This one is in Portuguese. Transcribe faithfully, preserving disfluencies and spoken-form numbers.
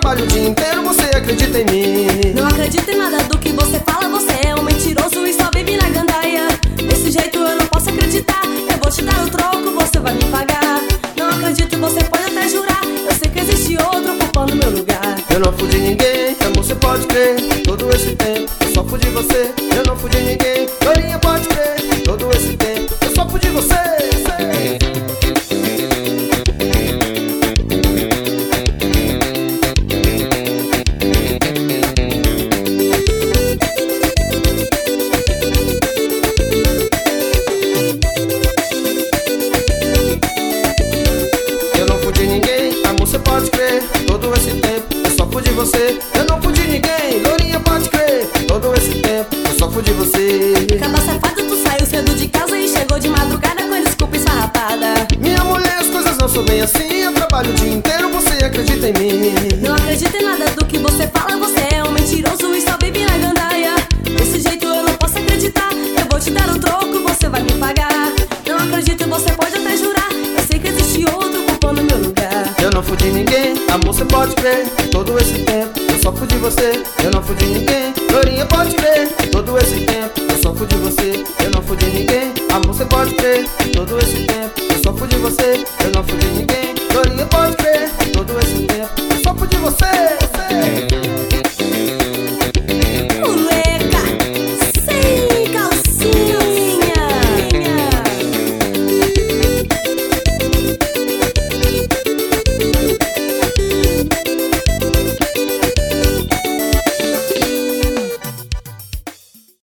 trabalho o dia inteiro, você acredita em mim? Não acredito em nada do que você fala, você é um mentiroso e só vive na gandaia. Desse jeito eu não posso acreditar, eu vou te dar o troco, você vai me pagar. Não acredito, você pode até jurar, eu sei que existe outro ocupando meu lugar. Eu não fudi ninguém, amor, você pode crer. Todo esse tempo eu só fudi você. Eu não fudi ninguém, Lorinha, pode crer. Todo esse tempo eu só fudi você. Eu não fudi ninguém, amor, você pode crer. Todo esse tempo eu só fudi você. Eu não fudi ninguém, Lorinha, pode crer. Todo esse tempo eu só fudi você. Caba safado, tu saiu cedo de casa e chegou de madrugada com a desculpa esfarrapada. Minha mulher, as coisas não são bem assim. Eu trabalho o dia inteiro, você acredita em mim? Não acredito em nada do que você fala, você é um mentiroso e só vive na gandaia. Desse jeito eu não posso acreditar, eu vou te dar o troco, você vai me pagar. Não acredito, você pode até jurar, eu sei que existe outro ocupando meu lugar. Eu não fudi ninguém, amor, você pode crer. Todo esse tempo eu só fudi você. Eu não fudi ninguém, Lorinha, pode crer. Todo esse tempo eu só fudi você. Eu não fudi ninguém, amor, você pode crer. Todo esse tempo eu só fudi você. Eu não fudi ninguém, Lorinha, pode crer. Todo esse tempo eu só fudi você.